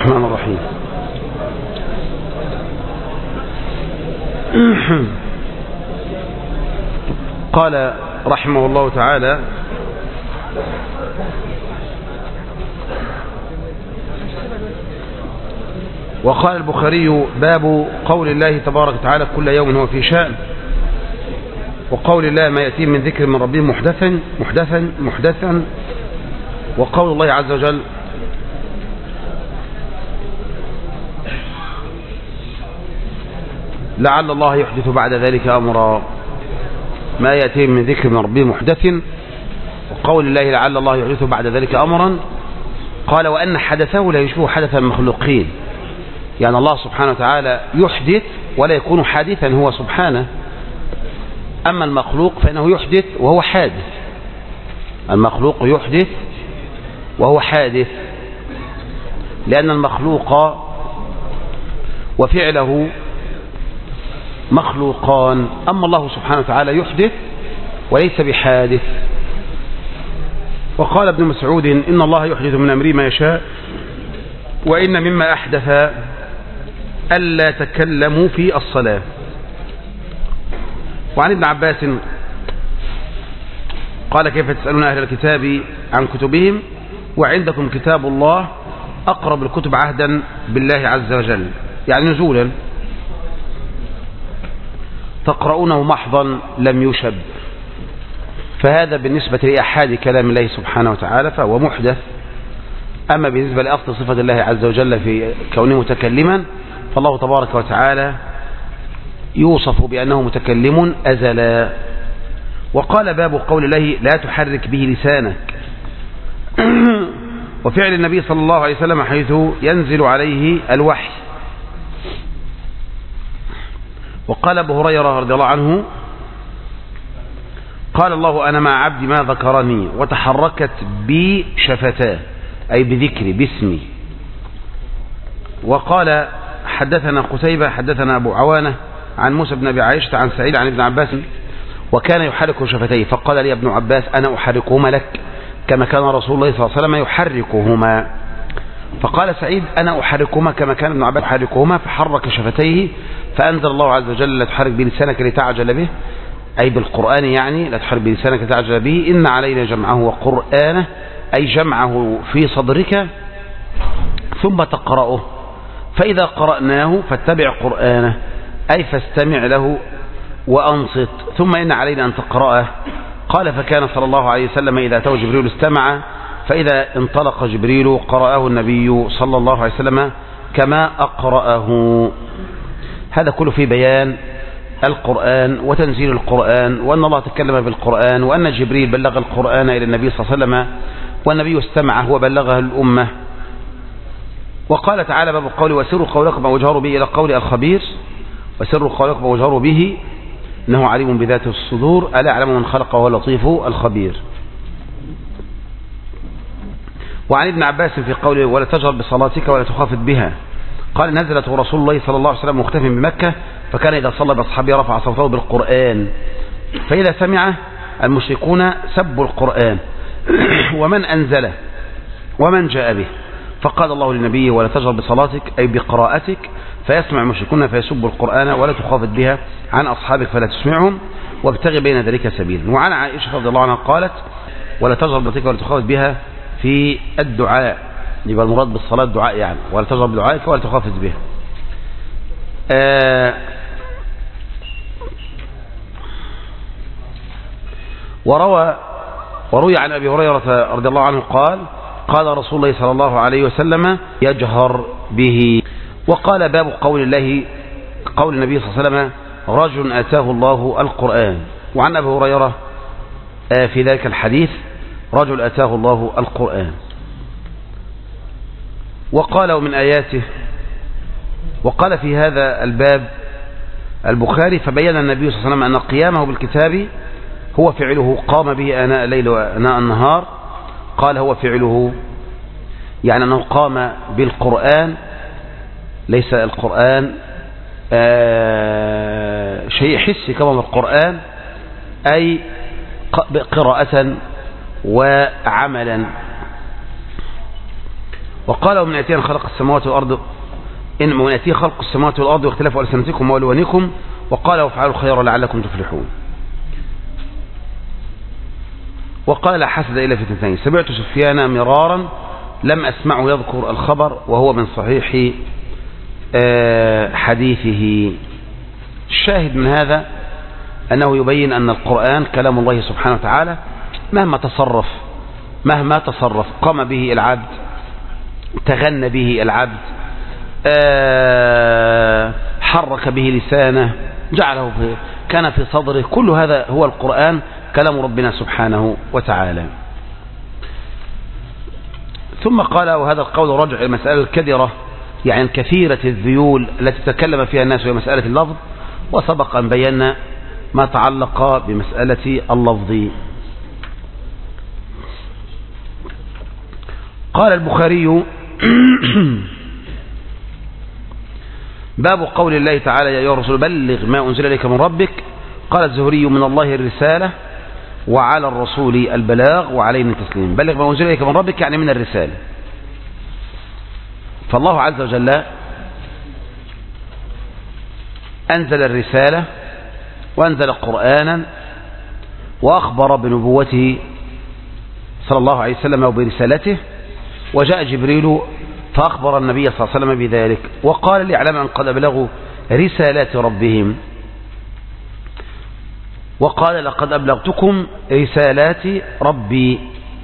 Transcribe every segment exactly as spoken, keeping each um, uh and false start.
الرحمن الرحيم. قال رحمه الله تعالى: وقال البخاري: باب قول الله تبارك وتعالى: كل يوم هو في شأن. وقول الله: ما يأتي من ذكر من ربهم محدثا محدثا محدثا. وقول الله عز وجل: لعل الله يحدث بعد ذلك أمرا. ما يأتي من ذكر من ربهم محدث. وقول الله: لعل الله يحدث بعد ذلك أمرا. قال: وأن حدثه لا يشبه حدث المخلوقين، يعني الله سبحانه وتعالى يحدث ولا يكون حادثا هو سبحانه. أما المخلوق فإنه يحدث وهو حادث. المخلوق يحدث وهو حادث، لأن المخلوق وفعله مخلوقان. أما الله سبحانه وتعالى يحدث وليس بحادث. وقال ابن مسعود: إن الله يحدث من أمره ما يشاء، وإن مما أحدث ألا تكلموا في الصلاة. وعن ابن عباس قال: كيف تسألون أهل الكتاب عن كتبهم وعندكم كتاب الله أقرب الكتب عهدا بالله عز وجل، يعني نزولا، تقرؤونه محضا لم يشب. فهذا بالنسبة لأحاد كلام الله سبحانه وتعالى فهو محدث. أما بالنسبة لأصل صفة الله عز وجل في كونه متكلما، فالله تبارك وتعالى يوصف بأنه متكلم أزلا. وقال: باب قول الله: لا تحرك به لسانك. وفعل النبي صلى الله عليه وسلم حيث ينزل عليه الوحي. وقال أبو هريرة رضي الله عنه: قال الله: أنا مع عبدي ما ذكرني وتحركت بي شفتاه، أي بذكري باسمي. وقال: حدثنا قتيبة حدثنا أبو عوانة عن موسى بن أبي عائشة عن سعيد عن ابن عباس: وكان يحرك شفتيه، فقال لي ابن عباس: أنا أحركهما لك كما كان رسول الله صلى الله عليه وسلم يحركهما. فقال سعيد: أنا أحركهما كما كان ابن عباس يحركهما. فحرك شفتيه، فأنزل الله عز وجل: لا تحرك بلسانك لتعجل به، أي بالقرآن، يعني لا تحرك بلسانك لتعجل به، إن علينا جمعه وقرآنه، أي جمعه في صدرك ثم تقرأه، فإذا قرأناه فاتبع قرآنه، أي فاستمع له وأنصت، ثم إن علينا أن تقرأه. قال: فكان صلى الله عليه وسلم إذا أتاه جبريل استمع، فإذا انطلق جبريل قرأه النبي صلى الله عليه وسلم كما أقرأه. هذا كله في بيان القرآن وتنزيل القرآن، وأن الله تكلم بالقرآن، وأن جبريل بلغ القرآن إلى النبي صلى الله عليه وسلم، والنبي استمعه وبلغه الأمة. وقال تعالى: باب قول: وسروا قولكم أو اجهروا به، إلى قول الخبير: وسروا قولكم أو اجهروا به إنه عليم بذات الصدور، ألا يعلم من خلق وهو اللطيف الخبير. وعن ابن عباس في قوله: ولا تجهر بصلاتك ولا تخافت بها. قال: نزلت رسول الله صلى الله عليه وسلم مختفٍ بمكة، فكان إذا صلى بأصحابه رفع صوته بالقرآن، فإذا سمع المشركون سبوا القرآن ومن أنزله ومن جاء به. فقال الله للنبي: ولا تجهر بصلاتك، أي بقراءتك، فيسمع المشركون فيسبوا القرآن، ولا تخافت بها عن أصحابك فلا تسمعهم، وابتغي بين ذلك سبيلا. وعن عائشة رضي الله عنها قالت: ولا تجهر بصلاتك ولا تخافت بها في الدعاء، يبقى المراد بالصلاة الدعاء، يعني ولا تجهر بدعائك ولا تخافت بها. آه وروى وروي عن أبي هريرة رضي الله عنه قال: قال رسول الله صلى الله عليه وسلم: يجهر به. وقال: باب قول الله قول النبي صلى الله عليه وسلم: رجل آتاه الله القرآن. وعن أبي هريرة في ذلك الحديث: رجل آتاه الله القرآن. وقال: ومن آياته. وقال في هذا الباب البخاري: فبين النبي صلى الله عليه وسلم أن قيامه بالكتاب هو فعله، قام به آناء الليل وآناء النهار. قال: هو فعله، يعني أنه قام بالقرآن، ليس القرآن آه شيء حسي كما القرآن، أي قراءة وعملا. وقال ومن يأتينا خلق السماوات والأرض إن من يأتيه خلق السماوات والأرض واختلاف ألسنتكم وألوانكم وقال وافعلوا الخير لعلكم تفلحون. وقال لا حسد إلا في اثنتين سمعت سفيان مرارا لم أسمعه يذكر الخبر وهو من صحيح حديثه. الشاهد من هذا أنه يبين أن القرآن كلام الله سبحانه وتعالى مهما تصرف مهما تصرف قام به العبد، تغنى به العبد، حرك به لسانه، جعله في كان في صدره، كل هذا هو القرآن كلام ربنا سبحانه وتعالى. ثم قال وهذا القول رجع المسألة الكدرة يعني كثيرة الذيول التي تكلم فيها الناس وهي مسألة اللفظ، وسبق أن بينا ما تعلق بمسألة اللفظ. قال البخاري باب قول الله تعالى يا أيها الرسول بلغ ما أنزل إليك من ربك. قال الزهري من الله الرسالة وعلى الرسول البلاغ وعلينا التسليم. بلغ ما أنزل إليك من ربك يعني من الرسالة. فالله عز وجل أنزل الرسالة وأنزل قرآنا وأخبر بنبوته صلى الله عليه وسلم وبرسالته، وجاء جبريل فأخبر النبي صلى الله عليه وسلم بذلك وقال ليعلم أن قد أبلغوا رسالات ربهم، وقال لقد أبلغتكم رسالات ربي.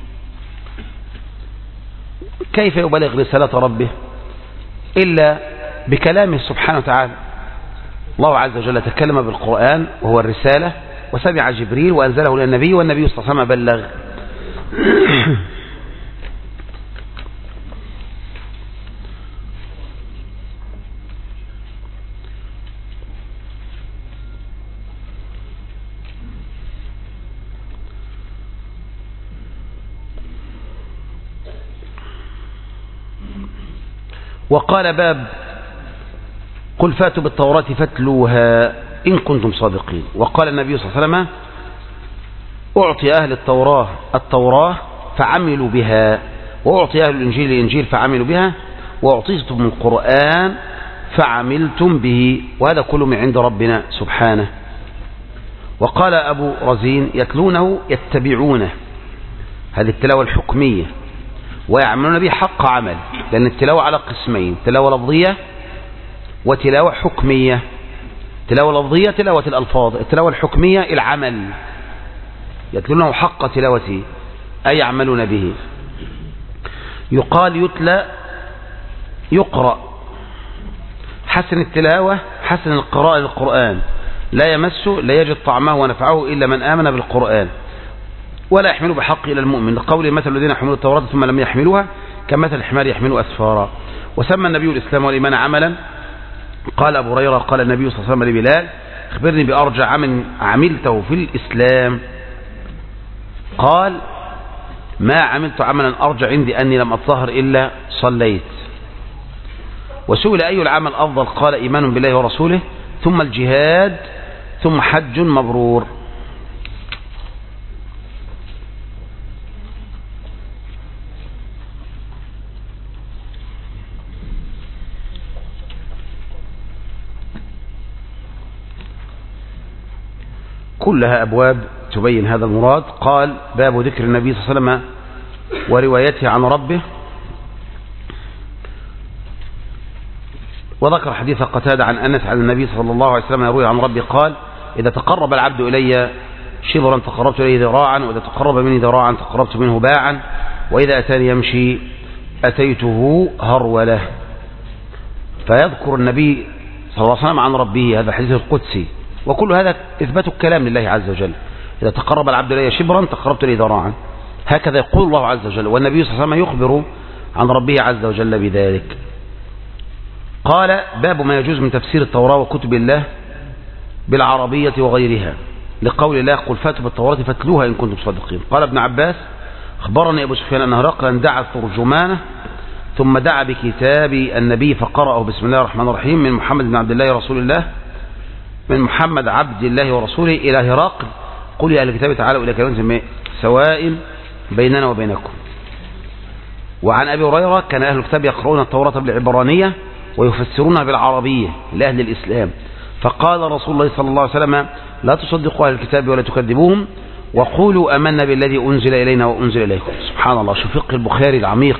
كيف يبلغ رسالة ربه إلا بكلامه سبحانه وتعالى؟ الله عز وجل تكلم بالقرآن وهو الرسالة، وسمع جبريل وأنزله للنبي والنبي صلى الله عليه وسلم بلغ. وقال باب قل فاتوا بالتوراة فاتلوها إن كنتم صادقين. وقال النبي صلى الله عليه وسلم أعطي أهل التوراة التوراة فعملوا بها، وأعطي أهل الإنجيل الإنجيل فعملوا بها، وأعطيتم القرآن فعملتم به، وهذا كله من عند ربنا سبحانه. وقال أبو رزين يتلونه يتبعونه، هذه التلاوة الحكمية، ويعملون به حق عمل، لأن التلاوة على قسمين، تلاوة لفظية وتلاوة حكمية. تلاوة لفظية تلاوة الألفاظ، التلاوة الحكمية العمل، يتلونه حق تلاوته أي يعملون به. يقال يتلى يقرأ، حسن التلاوة حسن القراءة للقرآن، لا يمس لا يجد طعمه ونفعه إلا من آمن بالقرآن ولا يحمل بحق إلى المؤمن، لقول مثل الذين يحملوا التوراة ثم لم يحملوها كمثل الحمار يحمل أسفارا. وسمى النبي الإسلام والإيمان عملا. قال أبو هريرة قال النبي صلى الله عليه وسلم لبلال اخبرني بأرجى عمل عملته في الإسلام. قال ما عملت عملا أرجى عندي أني لم أتطهر إلا صليت. وسئل أي العمل أفضل؟ قال إيمان بالله ورسوله ثم الجهاد ثم حج مبرور. كلها أبواب تبين هذا المراد. قال باب ذكر النبي صلى الله عليه وسلم وروايته عن ربه، وذكر حديث قتادة عن أنس عن النبي صلى الله عليه وسلم يروي عن ربه قال إذا تقرب العبد إلي شبرا تقربت إليه ذراعا، وإذا تقرب مني ذراعا تقربت منه باعا، وإذا أتاني يمشي أتيته هرولة. فيذكر النبي صلى الله عليه وسلم عن ربه، هذا حديث القدسي، وكل هذا إثبات الكلام لله عز وجل. إذا تقرب العبد إلي شبرا تقربت إليه ذراعا، هكذا يقول الله عز وجل، والنبي صلى الله عليه وسلم يخبر عن ربه عز وجل بذلك. قال باب ما يجوز من تفسير التوراة وكتب الله بالعربية وغيرها، لقول الله قل فاتوا بالتوراة فاتلوها إن كنتم صادقين. قال ابن عباس أخبرني أبو سفيان أن هرقلا دعا ترجمانه ثم دعا بكتاب النبي فقرأه بسم الله الرحمن الرحيم من محمد بن عبد الله رسول الله من محمد عبد الله ورسوله إلى هرقل قل يا أهل الكتاب تعالوا إلى كلمة سواء بيننا وبينكم. وعن أبي هريرة كان أهل الكتاب يقرؤون التوراة بالعبرانية ويفسرونها بالعربية لأهل الإسلام، فقال رسول الله صلى الله عليه وسلم لا تصدقوا أهل الكتاب ولا تكذبوهم وقولوا أمنا بالذي أنزل إلينا وأنزل إليكم. سبحان الله، شوف فقه البخاري العميق.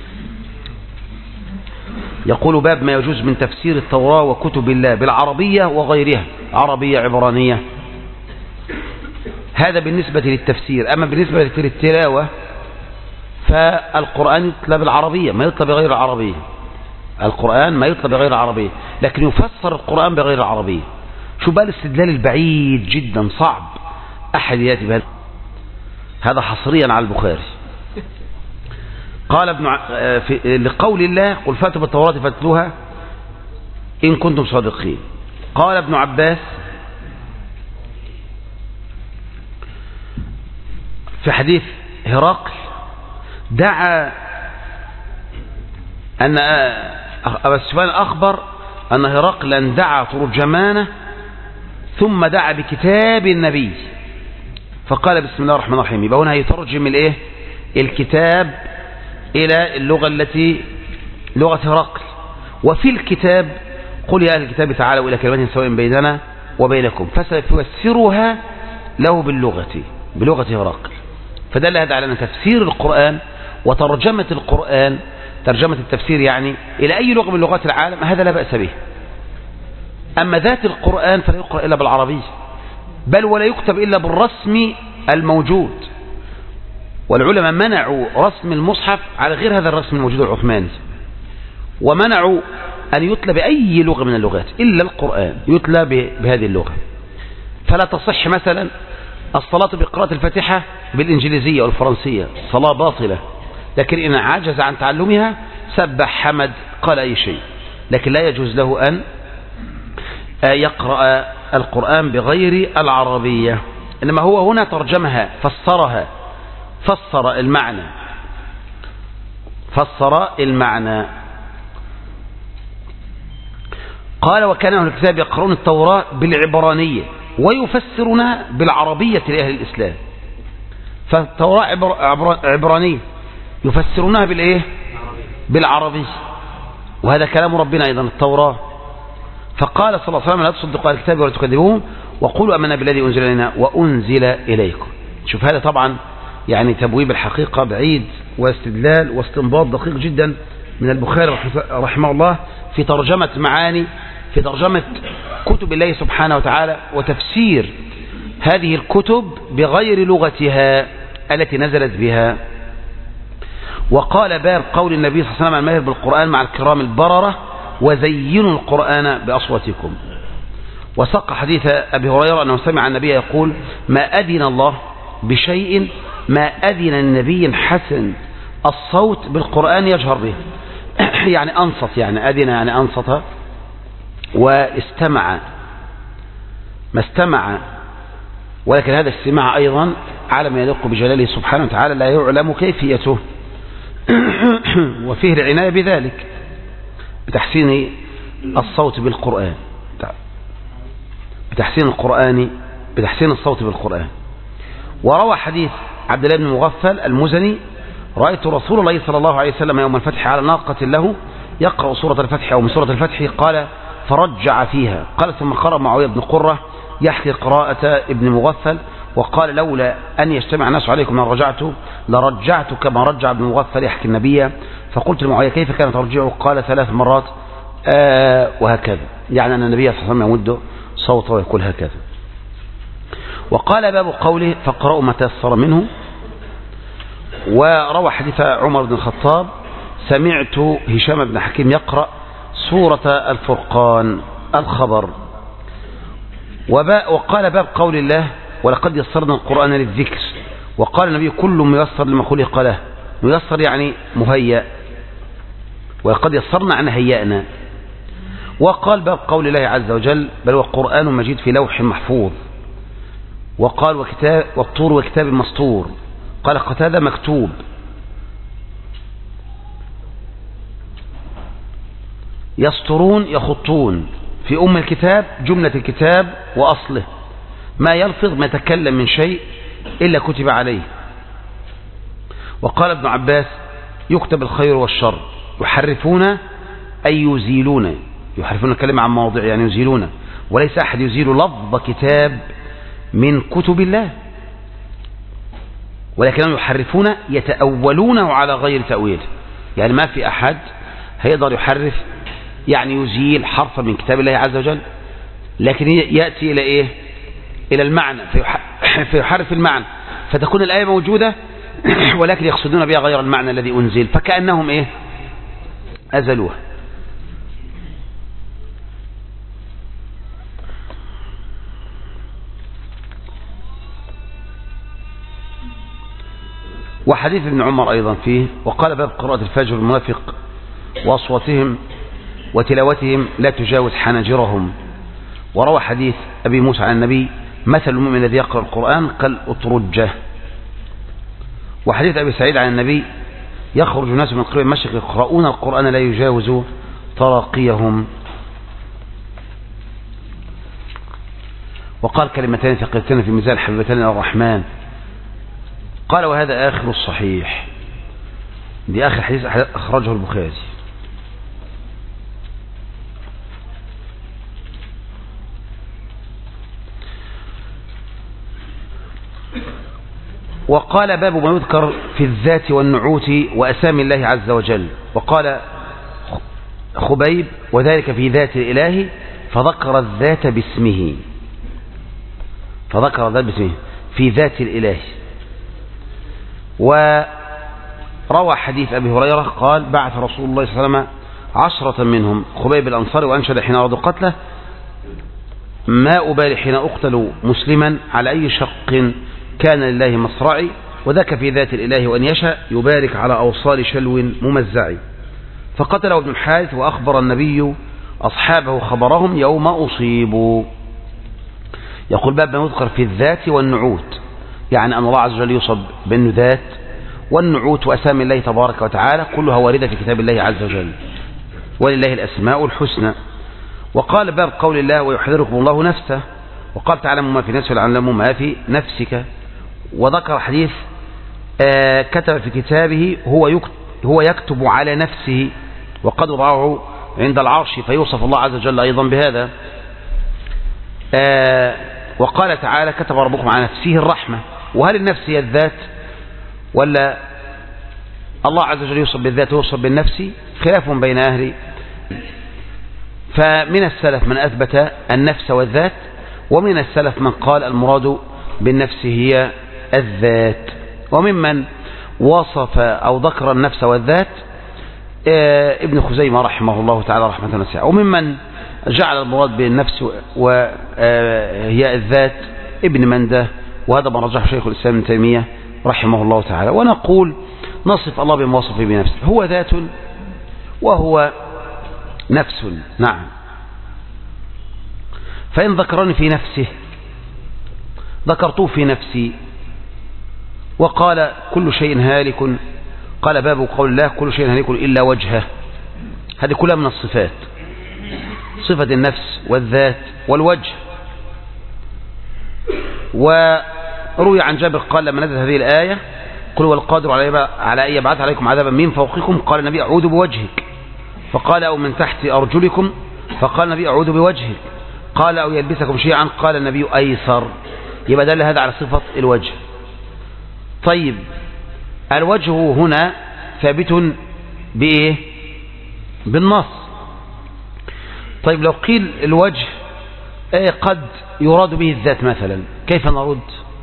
يقول باب ما يجوز من تفسير التوراة وكتب الله بالعربية وغيرها، عربية عبرانية. هذا بالنسبة للتفسير. أما بالنسبة للتلاوة فالقرآن يتلى بالعربية ما يتلى بغير العربية. القرآن ما يتلى بغير العربية، لكن يفسر القرآن بغير العربية. شو بقى الاستدلال البعيد جدا صعب أحد يأتي بهذا، هذا حصريا على البخاري. قال ابن ع... في... لقول الله قل فاتوا بالتوراة فاتلوها إن كنتم صادقين. قال ابن عباس في حديث هرقل دعا أن أبا سفيان أخبر أن هرقلا دعا ترجمانه ثم دعا بكتاب النبي فقال بسم الله الرحمن الرحيم. يبقى هنا يترجم الايه الكتاب إلى اللغة التي لغة هرقل. وفي الكتاب قل يا أهل الكتاب تعالوا إلى كلمة سواء بيننا وبينكم فسيفسرها له باللغة بلغة هرقل. فدل هذا على أن تفسير القرآن وترجمة القرآن ترجمة التفسير يعني إلى أي لغة من لغات العالم هذا لا بأس به. أما ذات القرآن فلا يقرأ إلا بالعربية، بل ولا يكتب إلا بالرسم الموجود. والعلماء منعوا رسم المصحف على غير هذا الرسم الموجود العثماني، ومنعوا أن يتلى بأي لغة من اللغات إلا القرآن يتلى بهذه اللغة. فلا تصح مثلا الصلاة بقراءة الفاتحة بالإنجليزية والفرنسية، صلاة باطلة، لكن إن عجز عن تعلمها سبح حمد قال أي شيء، لكن لا يجوز له أن يقرأ القرآن بغير العربية. إنما هو هنا ترجمها فسرها فسر المعنى فسر المعنى قال وكان أهل الكتاب يقرؤون التوراة بالعبرانية ويفسرونها بالعربية لأهل الإسلام. فالتوراة عبرانية يفسرونها بالإيه بالعربي، وهذا كلام ربنا أيضا التوراة. فقال صلى الله عليه وسلم لا تصدقوا أهل الكتاب ولا تكذبوهم وقولوا آمنا بالذي أنزل إلينا وأنزل إليكم. شوف هذا طبعا يعني تبويب الحقيقة بعيد واستدلال واستنباط دقيق جدا من البخاري رحمه الله في ترجمة معاني في ترجمة كتب الله سبحانه وتعالى وتفسير هذه الكتب بغير لغتها التي نزلت بها. وقال باب قول النبي صلى الله عليه وسلم الماهر بالقرآن مع الكرام البررة وزينوا القرآن بأصواتكم. وسق حديث أبي هريرة أنه سمع النبي يقول ما أذن الله بشيء ما أذن النبي حسن الصوت بالقرآن يجهر به يعني أنصت، يعني أذن يعني أنصت واستمع ما استمع، ولكن هذا الاستماع أيضا على ما يليق بجلاله سبحانه وتعالى لا يعلم كيفيته وفيه العناية بذلك بتحسين الصوت بالقرآن بتحسين القرآن بتحسين الصوت بالقرآن. وروى حديث عبد الله بن مغفل المزني رأيت رسول الله صلى الله عليه وسلم يوم الفتح على ناقة له يقرأ سورة الفتح أو من سورة الفتح قال فرجع فيها. قال ثم قرأ معاوية بن قرة يحكي قراءة ابن مغفل وقال لولا أن يجتمع الناس عليكم لرجعت لرجعت كما رجع ابن مغفل يحكي النبي. فقلت لمعاوية كيف كان ترجعه؟ قال ثلاث مرات آه وهكذا، يعني أن النبي صلى الله عليه وسلم يمد صوته ويقول هكذا. وقال باب قوله فاقرأوا ما تيسر منه. وروى حديث عمر بن الخطاب سمعت هشام بن حكيم يقرأ سورة الفرقان الخبر. وقال باب قول الله ولقد يسرنا القرآن للذكر. وقال النبي كل ميسر لما خلق له، ميسر يعني مهيأ، ولقد يسرنا عن هيئنا. وقال باب قول الله عز وجل بل هو قرآن مجيد في لوح محفوظ. وقال وكتاب والطور وكتاب مسطور. قال قتادة مكتوب. يسطرون يخطون في أم الكتاب جملة الكتاب وأصله ما يلفظ ما يتكلم من شيء إلا كتب عليه. وقال ابن عباس يكتب الخير والشر. يحرفون أي يزيلون، يحرفون الكلمة عن مواضع يعني يزيلون، وليس أحد يزيل لفظ كتاب من كتب الله، ولكنهم يحرفون يتأولونه على غير تأويل. يعني ما في أحد هيقدر يحرف يعني يزيل حرفا من كتاب الله عز وجل، لكن يأتي إلى إيه؟ إلى المعنى فيحرف المعنى، فتكون الآية موجودة ولكن يقصدون بها غير المعنى الذي أنزل، فكأنهم إيه؟ أزلوها. وحديث ابن عمر أيضا فيه، وقال باب قراءة الفجر المنافق وأصواتهم وتلاوتهم لا تجاوز حناجرهم. وروى حديث أبي موسى عن النبي مثل المؤمن الذي يقرأ القرآن كالأطرجة. وحديث أبي سعيد عن النبي يخرج الناس من قريب المشرق يقرؤون القرآن لا يجاوز تراقيهم. وقال كلمتان ثقيلتان في ميزان حبيبتان إلى الرحمن. قال وهذا آخر الصحيح، دي آخر حديث أخرجه البخاري. وقال باب ما يذكر في الذات والنعوت وأسامي الله عز وجل. وقال خبيب وذلك في ذات الإله فذكر الذات باسمه، فذكر الذات باسمه في ذات الإله. وروى حديث أبي هريرة قال بعث رسول الله صلى الله عليه وسلم عشرة منهم خبيب الأنصاري وأنشد حين أرادوا قتله ما أبالي حين أقتل مسلما على أي شق كان لله مصرعي، وذاك في ذات الإله وأن يشاء يبارك على أوصال شلو ممزعي. فقتله ابن الحارث وأخبر النبي أصحابه خبرهم يوم أصيبوا. يقول باب ما يذكر في الذات والنعوت، يعني أن الله عز وجل يصب بالذات والنعوت وأسامي الله تبارك وتعالى كلها واردة في كتاب الله عز وجل، ولله الأسماء الحسنى. وقال باب قول الله ويحذركم الله نفسه، وقال تعلم ما في نفسك ويعلم ما في نفسك. وذكر حديث آه كتب في كتابه هو يكتب, هو يكتب على نفسه وقد وضعه عند العرش، فيوصف الله عز وجل أيضا بهذا. آه وقال تعالى كتب ربكم على نفسه الرحمة. وهل النفس هي الذات ولا الله عز وجل يوصف بالذات ويوصف بالنفس؟ خلاف بين أهل. فمن السلف من أثبت النفس والذات، ومن السلف من قال المراد بالنفس هي الذات، وممن وصف أو ذكر النفس والذات ابن خزيمة رحمه الله تعالى رحمة واسعة، وممن جعل المراد بالنفس وهي الذات ابن منده، وهذا ما رجحه شيخ الإسلام ابن تيمية رحمه الله تعالى. ونقول نصف الله بما وصف بنفسه، هو ذات وهو نفس. نعم. فإن ذكرني في نفسه ذكرته في نفسي. وقال كل شيء هالك، قال باب قول الله كل شيء هالك إلا وجهه. هذه كلها من الصفات، صفة النفس والذات والوجه. وروي عن جابر قال لما نزلت هذه الآية قل هو القادر على أن يبعث عليكم عذابا من فوقكم، قال النبي أعوذ بوجهك، فقال أو من تحت أرجلكم، فقال النبي أعوذ بوجهك، قال أو يلبسكم شيئا، قال النبي أيسر. يبقى دل هذا على صفة الوجه. طيب الوجه هنا ثابت بإيه؟ بالنص. طيب لو قيل الوجه قد يراد به الذات مثلا، كيف نرد؟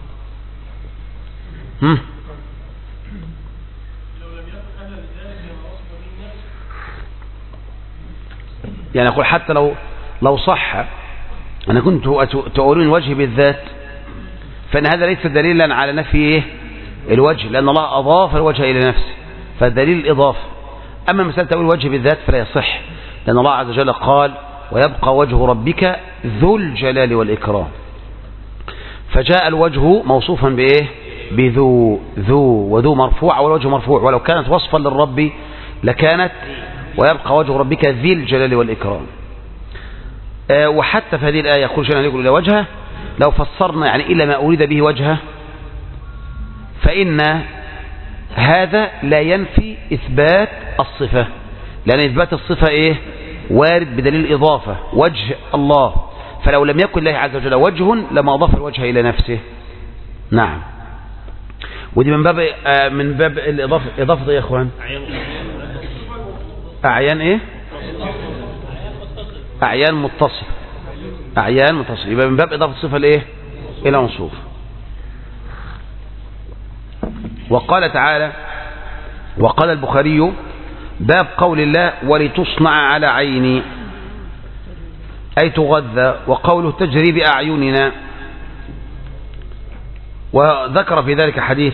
هم؟ يعني أقول حتى لو لو صح أنا كنت تقولون وجه بالذات، فإن هذا ليس دليلا على نفي الوجه، لأن الله أضاف الوجه إلى نفسه، فالدليل الإضافة. أما مثال تقول وجه بالذات فلا يصح، لأن الله عز وجل قال ويبقى وجه ربك ذو الجلال والإكرام، فجاء الوجه موصوفا بإيه؟ بذو. ذو وذو مرفوع والوجه مرفوع، ولو كانت وصفا للرب لكانت ويبقى وجه ربك ذي الجلال والإكرام. أه وحتى في هذه الآية يقول شيئا يقول إلى وجهه، لو فسرنا يعني إلا ما أريد به وجهه، فإن هذا لا ينفي إثبات الصفة، لأن إثبات الصفة إيه؟ وارد بدليل الإضافة، وجه الله، فلو لم يكن الله عز وجل وجه لما أضاف الوجه إلى نفسه. نعم. ودي من باب آه من باب الإضافة. إضافة إيه يا إخوان؟ أعيان إيه؟ أعيان متصل. أعيان متصل، يبقى من باب إضافة الصفة لإيه؟ إلى موصوف. وقال تعالى: وقال البخاري: باب قول الله: ولتصنع على عيني، أي تغذى. وقوله: تجري بأعيننا. وذكر في ذلك حديث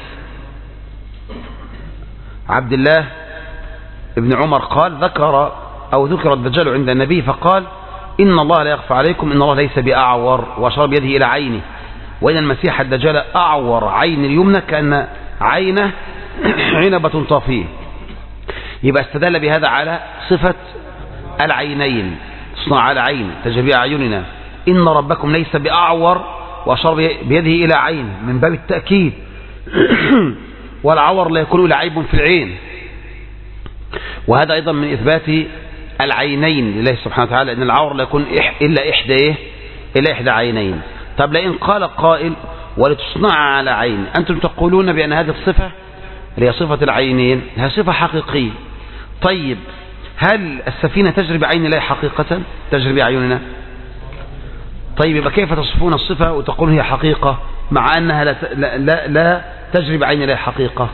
عبد الله ابن عمر قال: ذكر أو ذكر الدجال عند النبي فقال: إن الله لا يخفى عليكم، إن الله ليس بأعور، وأشار بيده إلى عينه، وإن المسيح الدجال أعور عين اليمنى كأن عينه عنبة طافية. يبقى استدل بهذا على صفة العينين، تصنع على عين، تجري بأعيننا. إن ربكم ليس بأعور، وأشار بيده إلى عين من باب التأكيد. والعور لا يكون إلا عيب في العين، وهذا أيضا من إثبات العينين لله سبحانه وتعالى، إن العور لا يكون إلا إحدى إيه؟ إلا إحدى عينين. طب لئن قال قائل: ولتصنع على عين، أنتم تقولون بأن هذه الصفة اللي هي صفة العينين هي صفة حقيقية. طيب هل السفينة تجري بعين الله حقيقة؟ تجري بأعيننا. طيب يبقى كيف تصفون الصفة وتقولون هي حقيقة مع أنها لا, لا, لا, لا تجري بعين الله حقيقة؟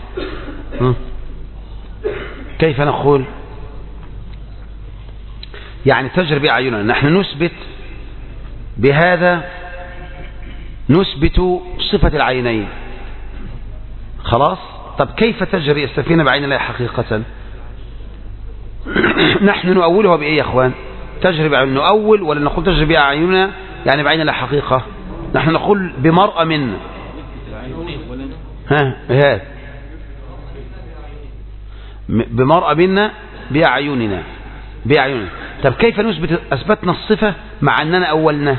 كيف نقول يعني تجري بأعيننا؟ نحن نثبت بهذا، نثبت صفة العينين خلاص. طب كيف تجري السفينة بعين الله حقيقة؟ نحن نؤولها بإيه يا أخوان؟ تجري بعين، نؤول ولا نقول تجري بأعيننا يعني بعين الله حقيقة؟ نحن نقول بمرأة منا. ها هذا بمرأة منا بأعيننا بأعيننا. طب كيف نثبت أثبتنا الصفة مع أننا أولنا؟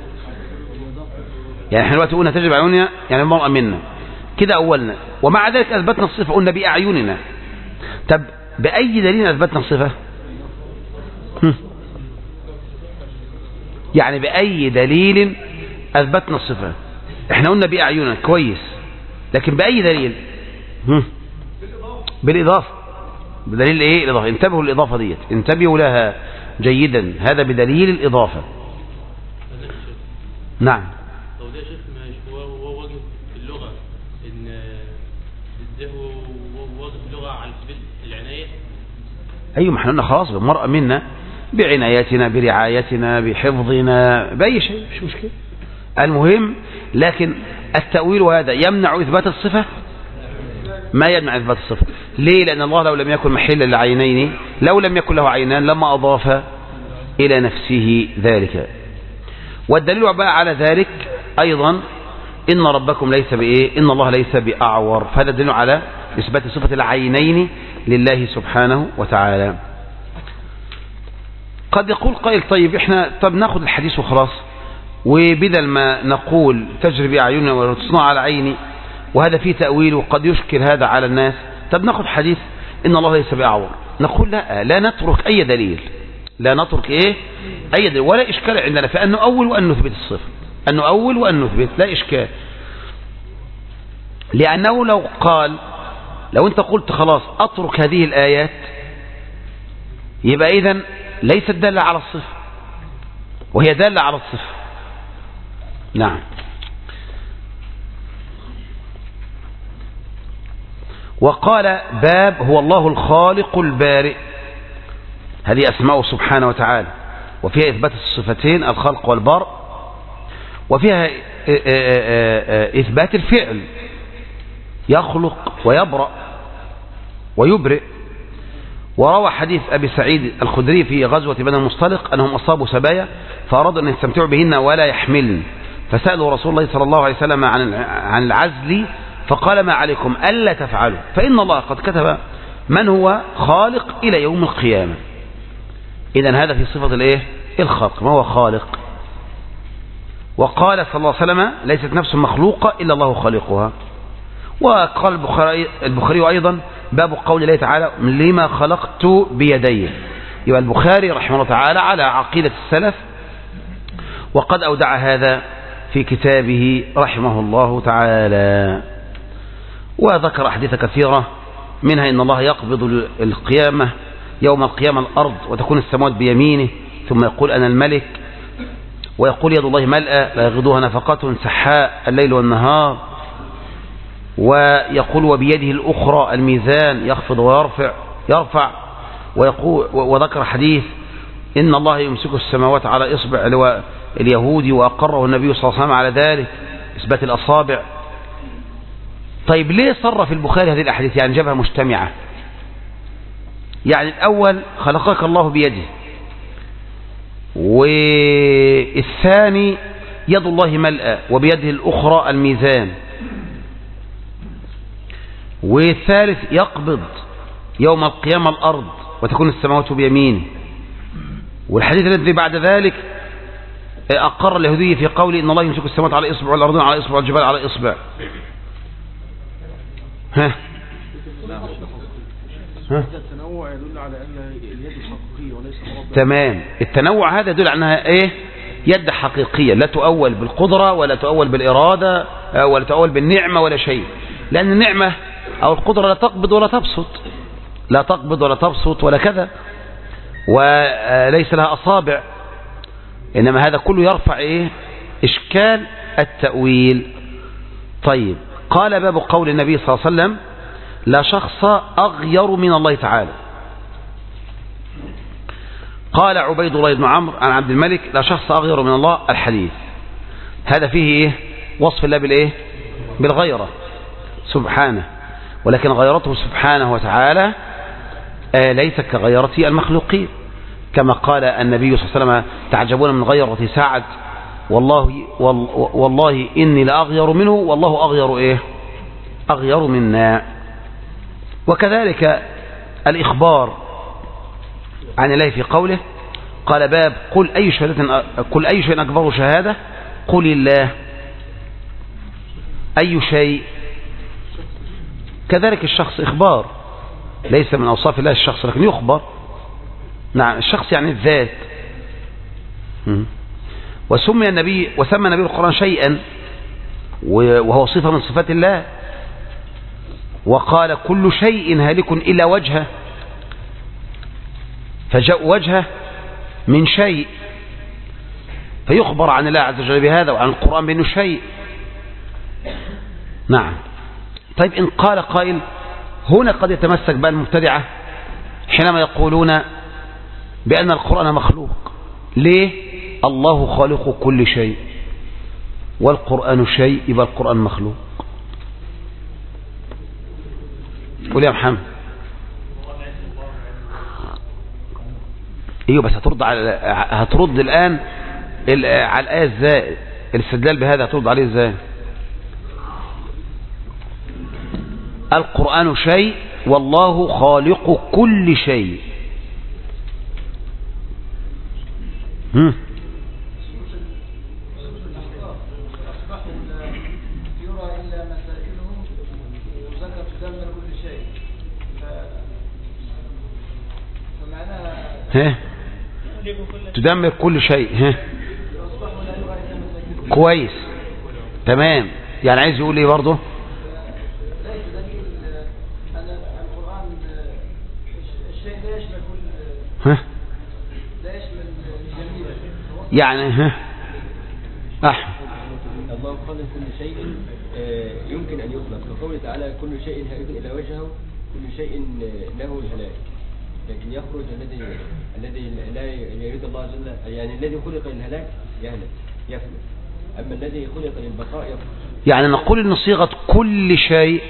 يعني احنا دلوقتي قلنا تجري بأعيننا يعني المرأة منا كده أولنا، ومع ذلك أثبتنا الصفة قلنا بأعيننا. طب بأي دليل أثبتنا الصفة؟ يعني بأي دليل أثبتنا الصفة؟ احنا قلنا بأعيننا كويس، لكن بأي دليل؟ بالإضافة. بدليل ايه الإضافة؟ انتبهوا للإضافة ديت، انتبهوا لها جيدا، هذا بدليل الإضافة. نعم. طب ده يا شيخ مش هو واجب في اللغة ان ازاي هو واجب في اللغة على سبيل العناية؟ ايوه، ما احنا قلنا خلاص بالمرأة منا بعنايتنا برعايتنا بحفظنا بأي شيء، مش مشكلة. المهم لكن التأويل هذا يمنع إثبات الصفة؟ ما يمنع إثبات الصفة. ليه؟ لأن الله لو لم يكن محلا لعينين، لو لم يكن له عينان لما أضاف إلى نفسه ذلك. والدليل بقى على ذلك أيضا إن ربكم ليس بإيه؟ إن الله ليس بأعور، فهذا الدليل على إثبات صفة العينين لله سبحانه وتعالى. قد يقول قائل: طيب احنا طب ناخد الحديث وخلاص، وبدل ما نقول تجري بأعيننا وتصنع على عيني وهذا فيه تأويل وقد يشكل هذا على الناس، طب ناخد حديث إن الله ليس بأعور. نقول لا، لا نترك أي دليل، لا نترك إيه أي دليل، ولا إشكال عندنا في أن نؤول وأن نثبت الصفة، أن نؤول وأن نثبت، لا إشكال. لأنه لو قال، لو أنت قلت خلاص أترك هذه الآيات، يبقى إذن ليست دالة على الصفة، وهي دالة على الصفة. نعم. وقال: باب هو الله الخالق البارئ، هذه أسماءه سبحانه وتعالى، وفيها إثبات الصفتين الخلق والبرء، وفيها إثبات الفعل يخلق ويبرأ ويبرئ. وروى حديث أبي سعيد الخدري في غزوة بني المصطلق أنهم أصابوا سبايا فأرادوا أن يستمتعوا بهن ولا يحملن، فسألوا رسول الله صلى الله عليه وسلم عن عن العزل، فقال: ما عليكم ألا تفعلوا، فإن الله قد كتب من هو خالق إلى يوم القيامة. إذن هذا في صفة الإيه؟ الخلق، ما هو خالق. وقال صلى الله عليه وسلم: ليست نفس مخلوقة إلا الله خالقها. وقال البخاري, البخاري أيضا باب قول الله تعالى لما خلقت بيدي. يبقى البخاري رحمه الله تعالى على عقيدة السلف، وقد أودع هذا في كتابه رحمه الله تعالى. وذكر أحاديث كثيرة، منها إن الله يقبض القيامة يوم القيامة الأرض وتكون السماوات بيمينه ثم يقول أنا الملك، ويقول يد الله ملأى لا يغضوها نفقة سحاء الليل والنهار، ويقول وبيده الأخرى الميزان يخفض ويرفع يرفع ويقول. وذكر حديث إن الله يمسك السماوات على إصبع اليهودي، وأقره النبي صلى الله عليه وسلم على ذلك إثبات الأصابع. طيب ليه صرف البخاري هذه الأحاديث؟ يعني جابها مجتمعة. يعني الأول خلقك الله بيده، والثاني يد الله ملأى وبيده الأخرى الميزان، والثالث يقبض يوم القيامة الأرض وتكون السماوات بيمينه. والحديث الذي بعد ذلك أقر اليهودي في قوله إن الله يمسك السماوات على إصبع والأرضين على إصبع والجبال على إصبع. ها ها التنوع يدل على أن اليد حقيقية وليس مرضى. تمام. التنوع هذا يدل على أنها إيه؟ يد حقيقية، لا تؤول بالقدرة ولا تؤول بالإرادة ولا تؤول بالنعمة ولا شيء، لأن النعمة أو القدرة لا تقبض ولا تبسط، لا تقبض ولا تبسط ولا كذا، وليس لها أصابع. إنما هذا كله يرفع إيه؟ إشكال التأويل. طيب، قال باب قول النبي صلى الله عليه وسلم لا شخص أغير من الله تعالى. قال عبيد الله بن عمرو عن عبد الملك لا شخص أغير من الله الحديث. هذا فيه إيه؟ وصف الله بالإيه؟ بالغيرة سبحانه، ولكن غيرته سبحانه وتعالى آه ليس كغيرة المخلوقين، كما قال النبي صلى الله عليه وسلم تعجبون من غيرة سعد والله, والله إني لأغير منه والله أغير إيه؟ أغير منا. وكذلك الإخبار عن الله في قوله قال باب قل أي شهادة قل أي شيء أكبر شهادة قل الله. أي شيء كذلك الشخص إخبار، ليس من أوصاف الله الشخص لكن يخبر. نعم، الشخص يعني الذات. وسمي النبي وسمى النبي القرآن شيئا وهو صفة من صفات الله، وقال كل شيء هالك إلا وجهه، فجاء وجهه من شيء، فيخبر عن الله عز وجل بهذا وعن القرآن بأنه شيء. نعم. طيب إن قال قائل هنا قد يتمسك بقى المبتدعة حينما يقولون بأن القرآن مخلوق. ليه؟ الله خالق كل شيء والقرآن شيء، يبقى القرآن مخلوق. قول يا محمد. ايوه بس هترد على هترد الآن على الآية ازاي؟ الاستدلال بهذا هترد عليه ازاي؟ القرآن شيء والله خالق كل شيء. هم. ها تدمر كل شيء. ها كويس تمام. يعني عايز يقول ايه برضه؟ ها يعني ها أحمد الله خالق كل شيء يمكن أن يخلق، فقوله تعالى كل شيء هالك إلى وجهه كل شيء له الهلاك، لكن يخرج الذي الذي لا يريد الله عز وجل، يعني الذي خلق للهلاك يهلك يفنى، أما الذي خلق للبقاء يخرج. يعني نقول إن صيغة كل شيء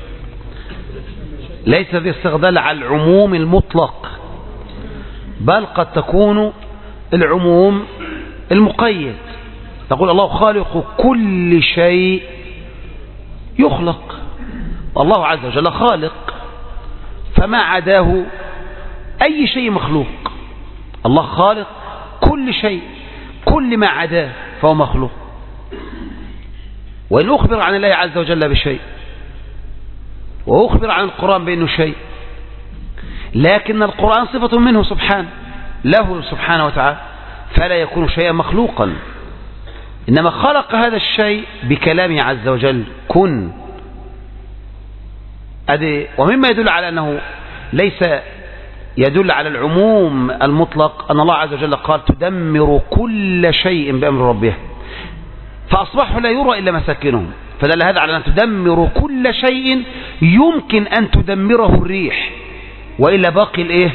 ليس ذي استغلال على العموم المطلق، بل قد تكون العموم المقيد. تقول الله خالق كل شيء يخلق، الله عز وجل خالق، فما عداه أي شيء مخلوق. الله خالق كل شيء، كل ما عداه فهو مخلوق. وإن أخبر عن الله عز وجل بشيء وأخبر عن القرآن بأنه شيء، لكن القرآن صفة منه سبحانه، له سبحانه وتعالى، فلا يكون شيئا مخلوقا، إنما خلق هذا الشيء بكلامه عز وجل كن. ومما يدل على أنه ليس يدل على العموم المطلق أن الله عز وجل قال تدمر كل شيء بأمر ربها، فأصبحوا لا يرى إلا مساكنهم، فدل هذا على أن تدمر كل شيء يمكن أن تدمره الريح، وإلا باقي الإيه؟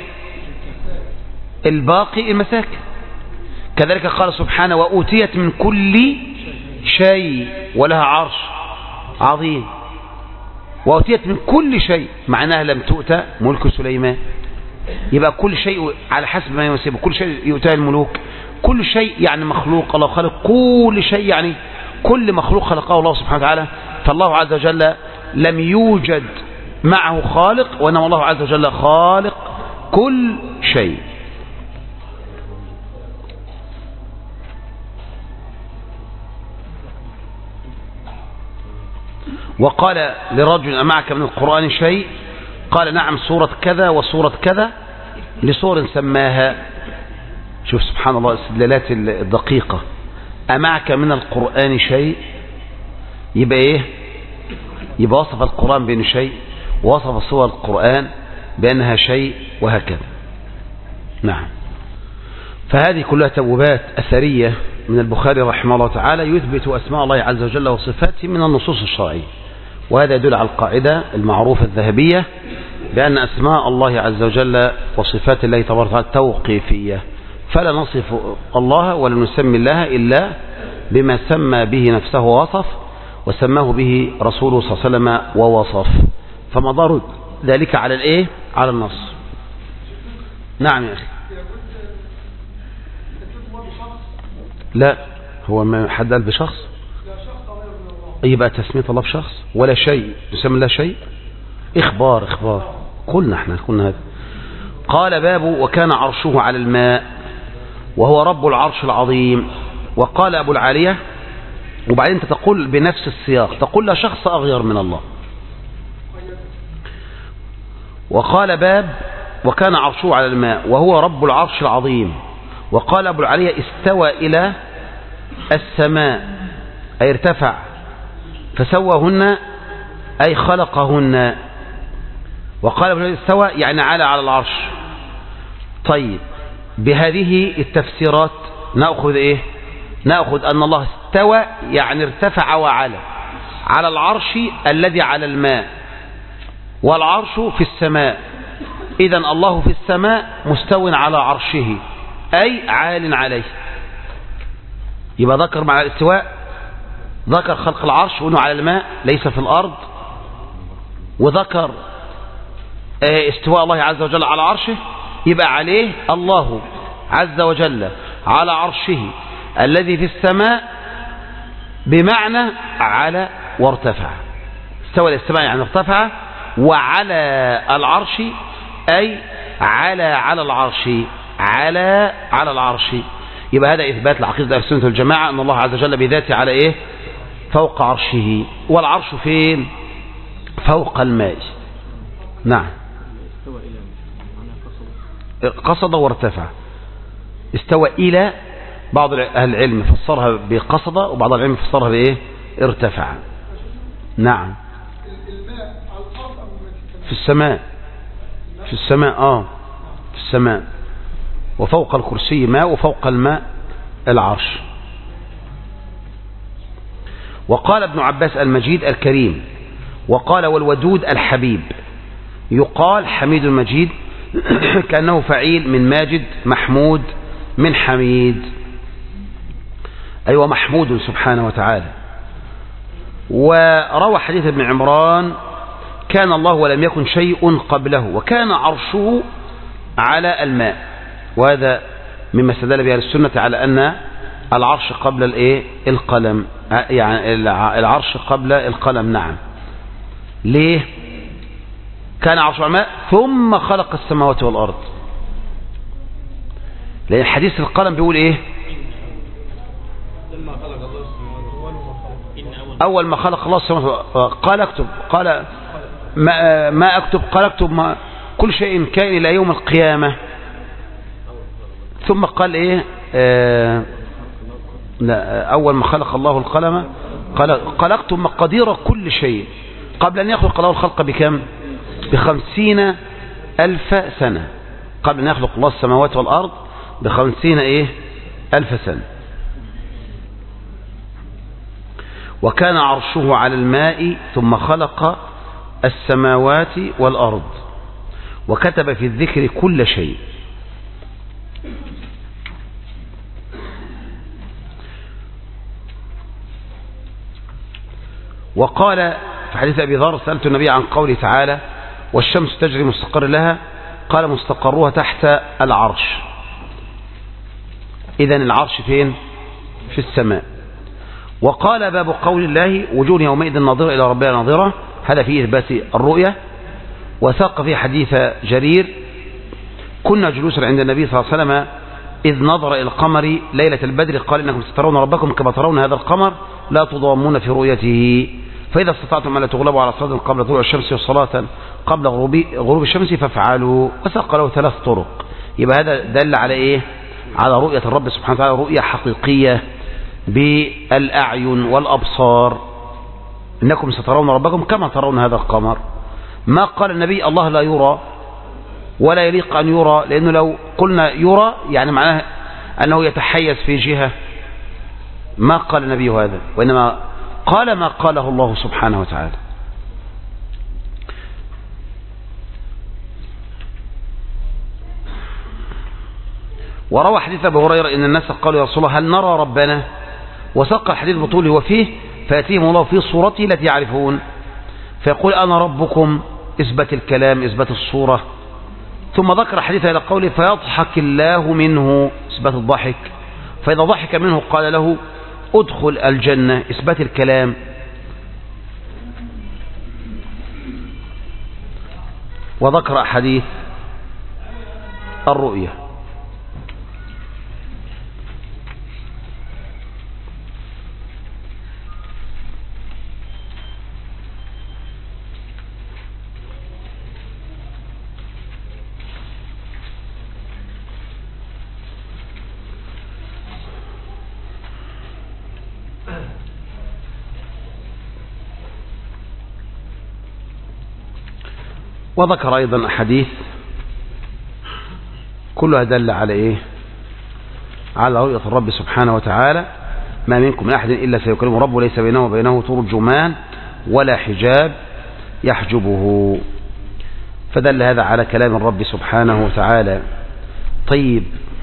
الباقي المساكن. كذلك قال سبحانه وأوتيت من كل شيء ولها عرش عظيم، وأوتيت من كل شيء معناها لم تؤتى ملك سليمان، يبقى كل شيء على حسب ما يناسب، كل شيء يؤتى الملوك، كل شيء يعني مخلوق، الله خلق كل شيء، يعني كل مخلوق خلقه الله سبحانه وتعالى. فالله عز وجل لم يوجد معه خالق، وإنما الله عز وجل خالق كل شيء. وقال لرجل أمعك من القرآن شيء؟ قال نعم سورة كذا وسورة كذا، لسور سماها. شوف سبحان الله الاستدلالات الدقيقة. أمعك من القرآن شيء، يبقى إيه؟ يبقى وصف القرآن بأنه شيء، ووصف سور القرآن بأنها شيء، وهكذا. نعم. فهذه كلها توبات أثرية من البخاري رحمه الله تعالى يثبت أسماء الله عز وجل وصفاته من النصوص الشرعية، وهذا يدل على القاعدة المعروفة الذهبية بأن أسماء الله عز وجل وصفات الله تبارك وتعالى توقيفية، فلا نصف الله ولا نسمي الله إلا بما سمى به نفسه ووصف، وسماه به رسوله صلى الله عليه وسلم ووصف، فمدار ذلك على الإيه؟ على النص. نعم يا أخي. لا، هو ما حد قال بشخص، يبقى تسمية الله بشخص ولا شيء يسمى الله شيء، إخبار إخبار قلنا احنا قلنا هذا. قال باب وكان عرشه على الماء وهو رب العرش العظيم. وقال أبو العالية، وبعدين انت تقول بنفس السياق، تقول لا شخص أغير من الله. وقال باب وكان عرشه على الماء وهو رب العرش العظيم. وقال أبو العالية استوى إلى السماء أي ارتفع، فسواهن أي خلقهن. وقال ابن استوى يعني على على العرش. طيب بهذه التفسيرات نأخذ إيه؟ نأخذ أن الله استوى يعني ارتفع وعلى على العرش الذي على الماء، والعرش في السماء، إذن الله في السماء مستو على عرشه أي عال عليه. يبقى ذكر مع الاستواء، ذكر خلق العرش وأنه على الماء ليس في الأرض، وذكر استواء الله عز وجل على عرشه، يبقى عليه الله عز وجل على عرشه الذي في السماء، بمعنى على وارتفع. استوى السماء يعني ارتفع، وعلى العرش أي على على العرش، على على العرش. يبقى هذا إثبات لعقيدة أهل السنة والجماعة أن الله عز وجل بذاته على إيه؟ فوق عرشه. والعرش فين؟ فوق الماء. نعم. قصد وارتفع. استوى إلى، بعض أهل العلم فسرها بقصد، وبعض العلم فسرها بإيه؟ ارتفع. نعم. في السماء، في السماء آه في السماء، وفوق الكرسي ماء، وفوق الماء العرش. وقال ابن عباس المجيد الكريم. وقال والودود الحبيب. يقال حميد المجيد كأنه فعيل من ماجد، محمود من حميد، أيوة محمود سبحانه وتعالى. وروى حديث ابن عمران كان الله ولم يكن شيء قبله وكان عرشه على الماء، وهذا مما استدل به السنة على أن العرش قبل الايه؟ القلم، يعني العرش قبل القلم. نعم. ليه؟ كان عرشه على الماء ثم خلق السماوات والأرض، لأن حديث القلم بيقول ايه؟ أول ما خلق الله السماوات، قال اكتب، قال ما, ما أكتب قال اكتب ما كل شيء كان إلى يوم القيامة. ثم قال إيه آه لا أول ما خلق الله القلم قال, قال اكتب مقادير كل شيء قبل أن يخلق الله الخلق بكم بخمسين ألف سنة. قبل أن يخلق الله السماوات والأرض بخمسين إيه ألف سنة. وكان عرشه على الماء ثم خلق السماوات والأرض وكتب في الذكر كل شيء. وقال في حديث أبي ذر سألت النبي عن قوله تعالى والشمس تجري مستقر لها قال مستقرها تحت العرش. إذن العرش فين؟ في السماء. وقال باب قول الله وجوه يومئذ ناظرة إلى ربها ناظرة، هذا فيه إثبات الرؤية. وثاق في حديث جرير كنا جلوسا عند النبي صلى الله عليه وسلم إذ نظر إلى القمر ليلة البدر قال إنكم سترون ربكم كما ترون هذا القمر لا تضامون في رؤيته فإذا استطعتم أن لا تغلبوا على صلاة قبل طلوع الشمس وصلاة قبل غروب غروب الشمس فافعلوا. وثاق له ثلاث طرق. يبقى هذا دل على إيه؟ على رؤية الرب سبحانه وتعالى رؤية حقيقية بالأعين والأبصار. إنكم سترون ربكم كما ترون هذا القمر. ما قال النبي الله لا يرى ولا يليق أن يرى، لأنه لو قلنا يرى يعني معناه أنه يتحيز في جهة. ما قال النبي هذا، وإنما قال ما قاله الله سبحانه وتعالى. وروى حديث أبي هريرة إن الناس قالوا يا رسول الله هل نرى ربنا، وسق الحديث بطوله وفيه فيأتيهم الله في صورته التي يعرفون فيقول أنا ربكم، إثبات الكلام إثبات الصورة. ثم ذكر حديث إلى قوله فيضحك الله منه، إثبات الضحك. فإذا ضحك منه قال له ادخل الجنة، إثبات الكلام. وذكر حديث الرؤية. وذكر أيضا أحاديث كلها دل على إيه؟ على رؤية الرب سبحانه وتعالى. ما منكم من أحد إلا سيكلمه ربه ليس بينه وبينه ترجمان ولا حجاب يحجبه. فدل هذا على كلام الرب سبحانه وتعالى. طيب،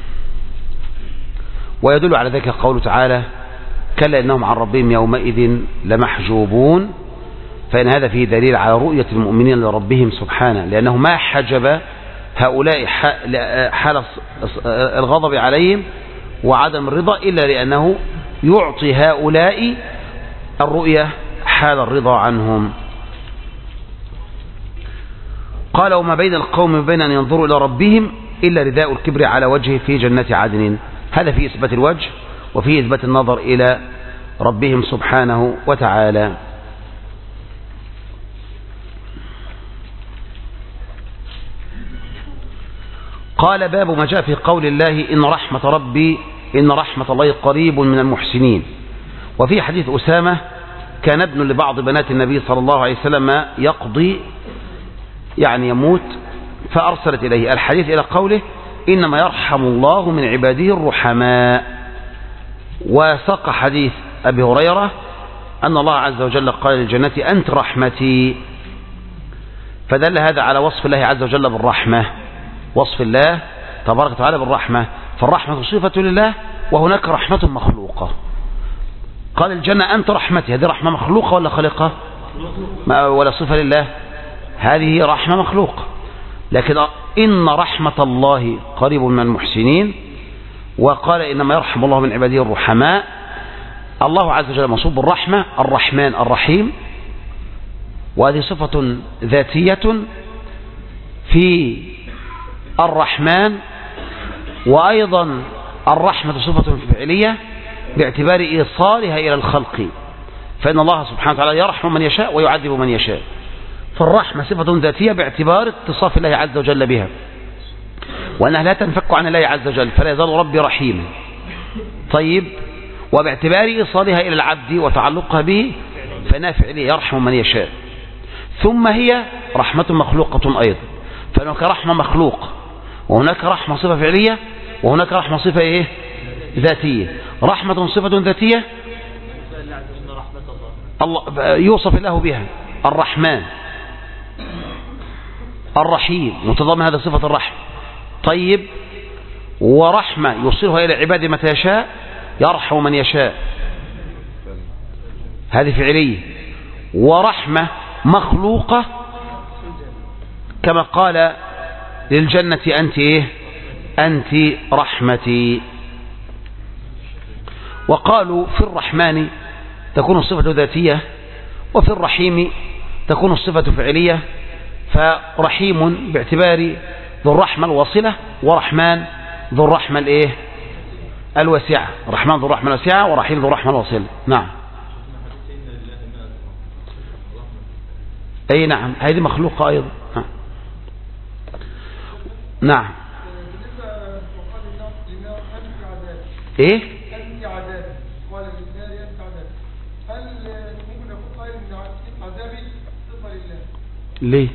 ويدل على ذلك قوله تعالى كلا إنهم عن ربهم يومئذ لمحجوبون. فإن هذا فيه دليل على رؤية المؤمنين لربهم سبحانه، لأنه ما حجب هؤلاء حال الغضب عليهم وعدم الرضا إلا لأنه يعطي هؤلاء الرؤية حال الرضا عنهم. قال وما بين القوم وبين أن ينظروا إلى ربهم إلا رداء الكبر على وجهه في جنة عدن. هذا فيه إثبات الوجه وفيه إثبات النظر إلى ربهم سبحانه وتعالى. قال باب ما جاء في قول الله إن رحمة ربي إن رحمة الله قريب من المحسنين. وفي حديث أسامة كان ابن لبعض بنات النبي صلى الله عليه وسلم يقضي يعني يموت فأرسلت إليه الحديث إلى قوله إنما يرحم الله من عباده الرحماء. وساق حديث أبي هريرة أن الله عز وجل قال للجنة أنت رحمتي. فدل هذا على وصف الله عز وجل بالرحمة، وصف الله تبارك وتعالى بالرحمة. فالرحمة صفة لله وهناك رحمة مخلوقة. قال الجنة أنت رحمتي، هذه رحمة مخلوقة ولا خالقة ولا صفة لله؟ هذه رحمة مخلوقة. لكن إن رحمة الله قريب من المحسنين. وقال إنما يرحم الله من عباده الرحماء. الله عز وجل موصوف بالرحمة، الرحمن الرحيم، وهذه صفة ذاتية في الرحمن. وأيضا الرحمة صفة فعلية باعتبار إيصالها إلى الخلق، فإن الله سبحانه وتعالى يرحم من يشاء ويعذب من يشاء. فالرحمة صفة ذاتية باعتبار اتصاف الله عز وجل بها، وأنها لا تنفك عن الله عز وجل، فلا يزال ربي رحيما. طيب، وباعتبار إيصالها إلى العبد وتعلقها به فإنها فعلية يرحم من يشاء. ثم هي رحمة مخلوقة أيضا، فهناك رحمة مخلوق، وهناك رحمة صفة فعلية، وهناك رحمة صفة إيه؟ ذاتية. رحمة صفة ذاتية الله يوصف الله بها الرحمن الرحيم، متضمن هذا صفة الرحمة. طيب، ورحمة يوصلها إلى عباده متى يشاء، يرحم من يشاء، هذه فعلية. ورحمة مخلوقة كما قال للجنة أنت إيه؟ أنت رحمتي. وقالوا في الرحمن تكون الصفة ذاتية، وفي الرحيم تكون الصفة فعلية، فرحيم باعتبار ذو الرحمة الواصلة، ورحمن ذو الرحمة الايه الواسعة. رحمن ذو الرحمة الواسعة، ورحيم ذو الرحمة الواصلة. نعم، اي نعم، هذه مخلوقة ايضا. نعم. ايه ليه؟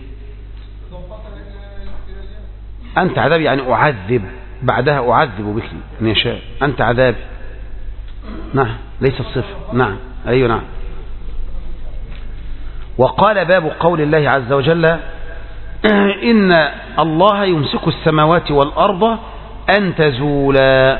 أنت عذابي يعني أعذب، بعدها أعذب بك إن يشاء، أنت عذابي. نعم، ليس الصفة. نعم، أيوه نعم. وقال باب قول الله عز وجل إن الله يمسك السماوات والأرض أن تزولا.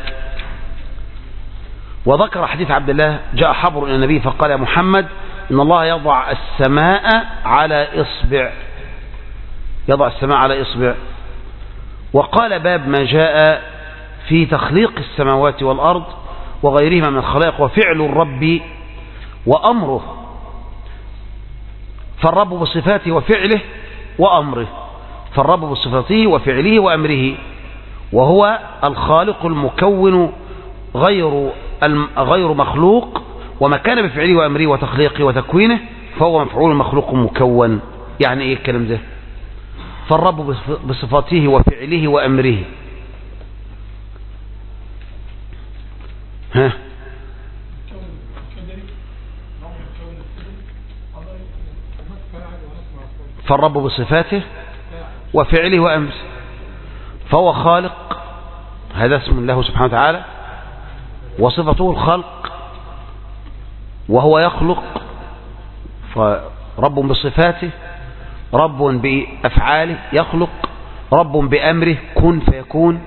وذكر حديث عبد الله جاء حبر إلى النبي فقال يا محمد إن الله يضع السماء على إصبع، يضع السماء على إصبع. وقال باب ما جاء في تخليق السماوات والأرض وغيرهما من الخلائق وفعل الرب وأمره، فالرب بصفاته وفعله وأمره، فالرب بصفاته وفعله وأمره، وهو الخالق المكون غير غير مخلوق، وما كان بفعله وأمره وتخليقه وتكوينه فهو مفعول مخلوق مكون. يعني ايه الكلام ده؟ فالرب بصفاته وفعله وأمره. ها فالرب بصفاته وفعله وأمره، فهو خالق، هذا اسم له سبحانه وتعالى، وصفته الخلق، وهو يخلق، فرب بصفاته، رب بأفعاله يخلق، رب بأمره كن فيكون.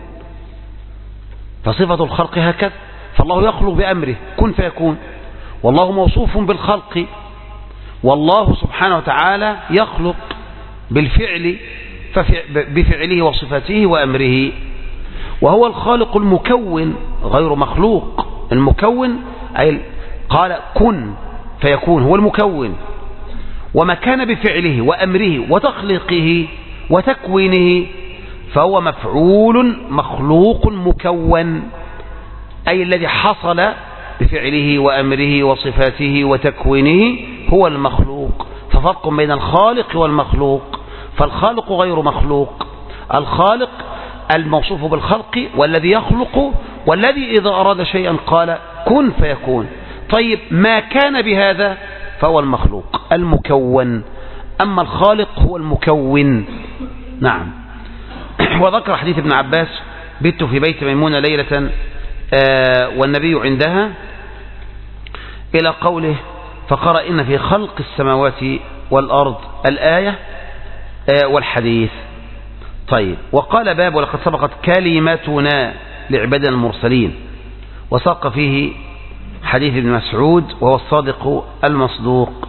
فصفة الخلق هكذا، فالله يخلق بأمره كن فيكون، والله موصوف بالخلق، والله سبحانه وتعالى يخلق بالفعل بفعله وصفاته وأمره، وهو الخالق المكون غير مخلوق. المكون أي قال كن فيكون، هو المكون، وما كان بفعله وأمره وتخليقه وتكوينه فهو مفعول مخلوق مكون، أي الذي حصل بفعله وأمره وصفاته وتكوينه هو المخلوق. ففرق بين الخالق والمخلوق، فالخالق غير مخلوق، الخالق الموصوف بالخلق والذي يخلق، والذي إذا أراد شيئا قال كن فيكون. طيب، ما كان بهذا فهو المخلوق المكون، أما الخالق هو المكون. نعم. وذكر حديث ابن عباس بت في بيت ميمونة ليلة آه والنبي عندها إلى قوله فقرأ إن في خلق السماوات والأرض الآية آه والحديث. طيب، وقال باب ولقد سبقت كلمتنا لعبادنا المرسلين، وساق فيه حديث ابن مسعود وهو الصادق المصدوق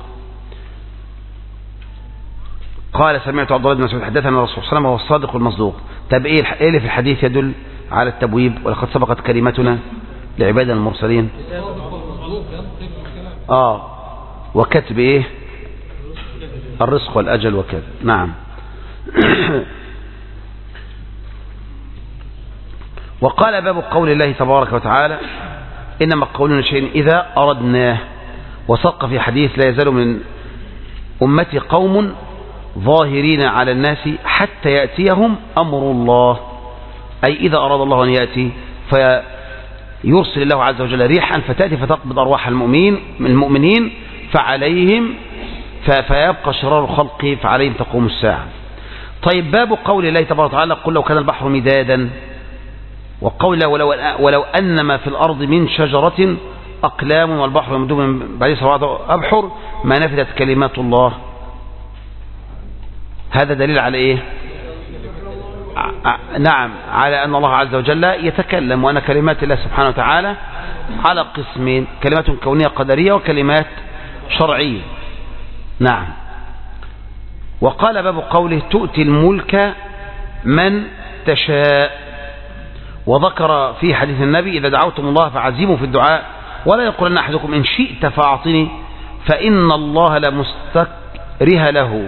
قال سمعت عبد الله بن مسعود حدثنا الرسول صلى الله عليه وسلم وهو الصادق المصدوق. طب ايه اللي في الحديث يدل على التبويب ولقد سبقت كلمتنا لعبادنا المرسلين؟ اه وكتب ايه الرزق والاجل وكذا. نعم. وقال باب قول الله تبارك وتعالى إنما قولنا شيء إذا أردناه، وساق في حديث لا يزال من أمتي قوم ظاهرين على الناس حتى يأتيهم أمر الله، أي إذا أراد الله أن يأتي فيرسل الله عز وجل ريحا فتأتي فتقبض أرواح المؤمنين من المؤمنين فعليهم فيبقى شرار الخلق فعليهم تقوم الساعة. طيب باب قول الله تبارك وتعالى قل لو كان البحر مدادا، وقول الله ولو, ولو أن ما في الأرض من شجرة أقلام والبحر يمدد من بعد سبعة أبحر ما نفدت كلمات الله. هذا دليل على إيه؟ نعم، على أن الله عز وجل يتكلم، وأن كلمات الله سبحانه وتعالى على قسمين: كلمات كونية قدرية وكلمات شرعية. نعم. وقال باب قوله تؤتي الملك من تشاء، وذكر في حديث النبي إذا دعوتم الله فعزموا في الدعاء ولا يقولن أحدكم إن شئت فأعطني فإن الله لمستكره له.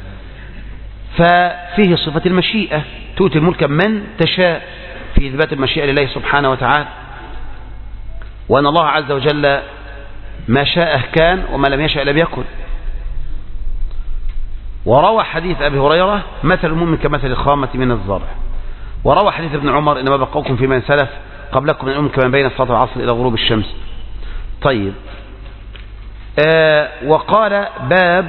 ففيه صفة المشيئة، تؤتي الملك من تشاء، في إثبات المشيئة لله سبحانه وتعالى، وأن الله عز وجل ما شاء كان وما لم يشاء لم يكن. وروى حديث أبي هريرة مثل المؤمن كمثل الخامة من الزرع. وروى حديث ابن عمر إنما بقوكم في من سلف قبلكم من الأمم كما بين الصلاة والعصر إلى غروب الشمس. طيب آه وقال باب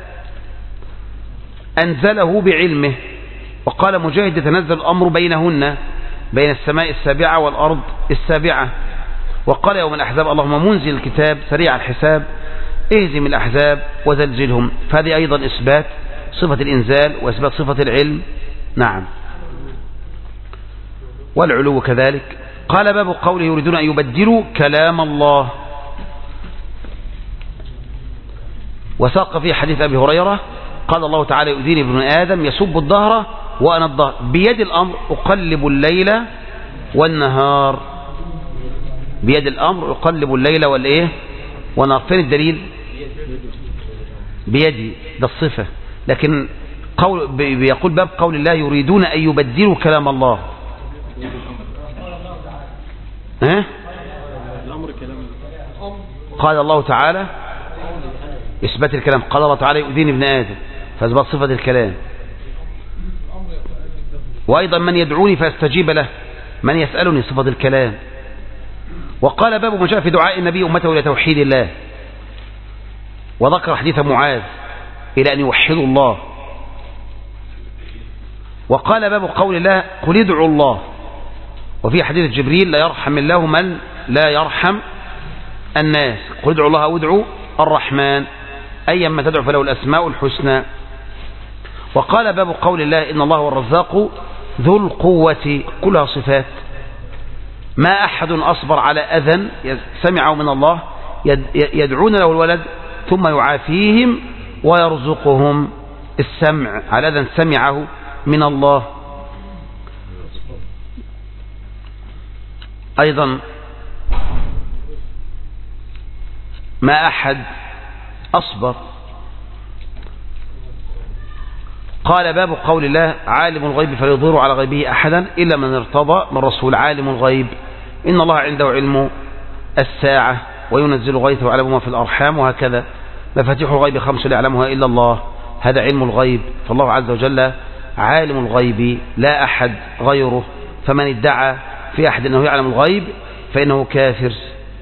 أنزله بعلمه. وقال مجاهد يتنزل الأمر بينهن بين السماء السابعة والأرض السابعة. وقال يوم الأحزاب اللهم منزل الكتاب سريع الحساب اهزم الأحزاب وزلزلهم. فهذه أيضا إثبات صفة الإنزال وإثبات صفة العلم. نعم. والعلو كذلك. قال باب قوله يريدون أن يبدلوا كلام الله. وساق في حديث أبي هريرة قال الله تعالى يؤذيني ابن آدم يسب الظهر وأنا الظهر بيد الأمر أقلب الليل والنهار. بيد الأمر أقلب الليل والإيه والنهار. فين الدليل؟ بيدي، ده الصفة. لكن قول بيقول باب قول الله يريدون أن يبدلوا كلام الله. ها؟ قال الله تعالى إثبات الكلام، قال الله تعالى يؤذيني ابن آدم فأثبت صفة الكلام. وأيضا من يدعوني فاستجيب له، من يسألني صفة الكلام. وقال باب ما جاء في دعاء النبي أمته إلى توحيد الله، وذكر حديث معاذ إلى أن يوحدوا الله. وقال باب قول الله قل ادعوا الله. وفي حديث جبريل لا يرحم الله من لا يرحم الناس، قل ادعوا الله أو ادعوا الرحمن أيما تدعو فله الأسماء الحسنى. وقال باب قول الله إن الله هو الرزاق ذو القوة، كلها صفات. ما أحد أصبر على أذى سمعوا من الله يدعون له الولد ثم يعافيهم ويرزقهم السمع على أذى سمعه من الله. أيضا ما أحد أصبر. قال باب قول الله عالم الغيب فلا يظهر على غيبه أحدا إلا من ارتضى من رسول. عالم الغيب إن الله عنده علم الساعة وينزل غيثه ويعلم ما في الأرحام، وهكذا. مفاتيح الغيب خمس لا يعلمها إلا الله، هذا علم الغيب. فالله عز وجل عالم الغيب لا أحد غيره، فمن ادعى في أحد أنه يعلم الغيب فإنه كافر.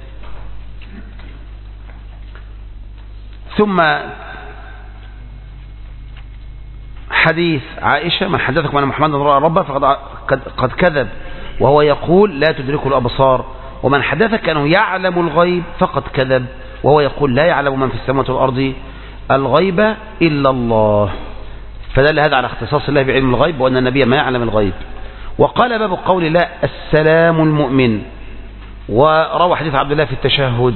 ثم حديث عائشة من حدثكم أن محمدا رأى ربه فقد قد كذب وهو يقول لا تدركه الأبصار، ومن حدثك أنه يعلم الغيب فقد كذب وهو يقول لا يعلم من في السماوات والأرض الغيب إلا الله. فدل هذا على اختصاص الله بعلم الغيب وأن النبي ما يعلم الغيب. وقال باب قول الله السلام المؤمن. وروى حديث عبد الله في التشهد.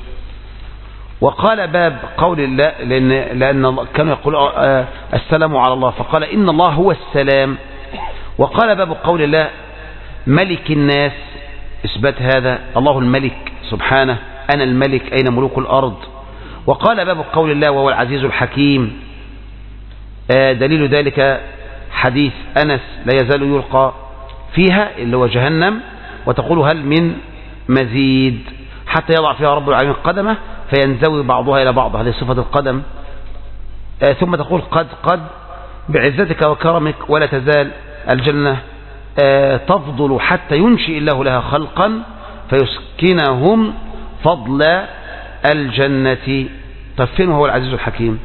وقال باب قول الله لأن, لأن كانوا يقولوا السلام على الله فقال إن الله هو السلام. وقال باب قول الله ملك الناس، إثبات هذا، الله الملك سبحانه أنا الملك أين ملوك الأرض. وقال باب قول الله وهو العزيز الحكيم، دليل ذلك حديث أنس لا يزال يلقى فيها اللي هو جهنم وتقول هل من مزيد حتى يضع فيها رب العالمين قدمه فينزوي بعضها إلى بعض، هذه صفة القدم. ثم تقول قد قد بعزتك وكرمك ولا تزال الجنة تفضل حتى ينشئ الله لها خلقا فيسكنهم فضل الجنة. طب فين هو العزيز الحكيم؟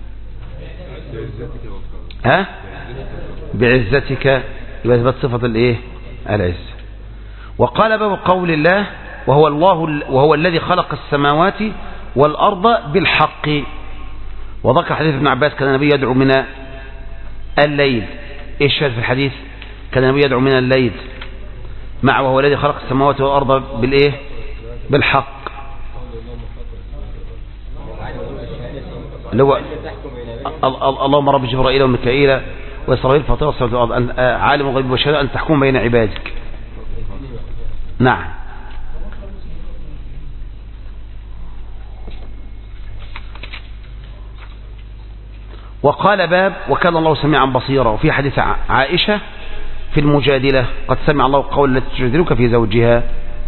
ها بعزتك، يبقى اثبات صفة الايه العز. وقال باب قول الله وهو الله وهو الذي خلق السماوات والأرض بالحق. وذكر حديث ابن عباس كان النبي يدعو من الليل. ايش الشاهد في الحديث؟ كان النبي يدعو من الليل مع وهو الذي خلق السماوات والأرض بالايه بالحق، اللي هو اللهم رب جبرائيل وميكائيل وإسرائيل فاطر السماوات والأرض عالم الغيب والشهادة أن تحكم بين عبادك. نعم. وقال باب وكان الله سميعا بصيرا. وفي حديث عائشة في المجادلة قد سمع الله قول التي تجادلك في زوجها.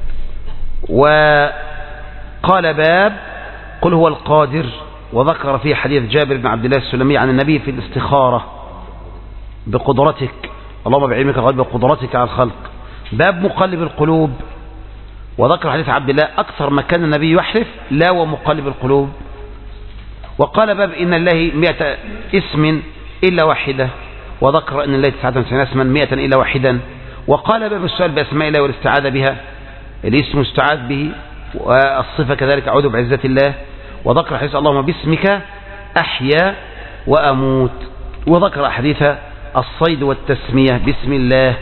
وقال باب قل هو القادر. وذكر في حديث جابر بن عبد الله السلمي عن النبي في الاستخارة بقدرتك اللهم بعلمك الغيب بقدرتك على الخلق. باب مقلب القلوب. وذكر حديث عبد الله أكثر ما كان النبي يحلف لا ومقلب القلوب. وقال باب إن الله مئة اسم إلا واحدة. وذكر أن الله تسعة وتسعين اسما مئة إلا واحدا. وقال باب السؤال بأسماء الله والاستعاذة بها، الاسم استعاذ به والصفة كذلك أعوذ بعزة الله. وذكر حديث اللهم باسمك أحيا وأموت. وذكر حديث الصيد والتسمية بسم الله.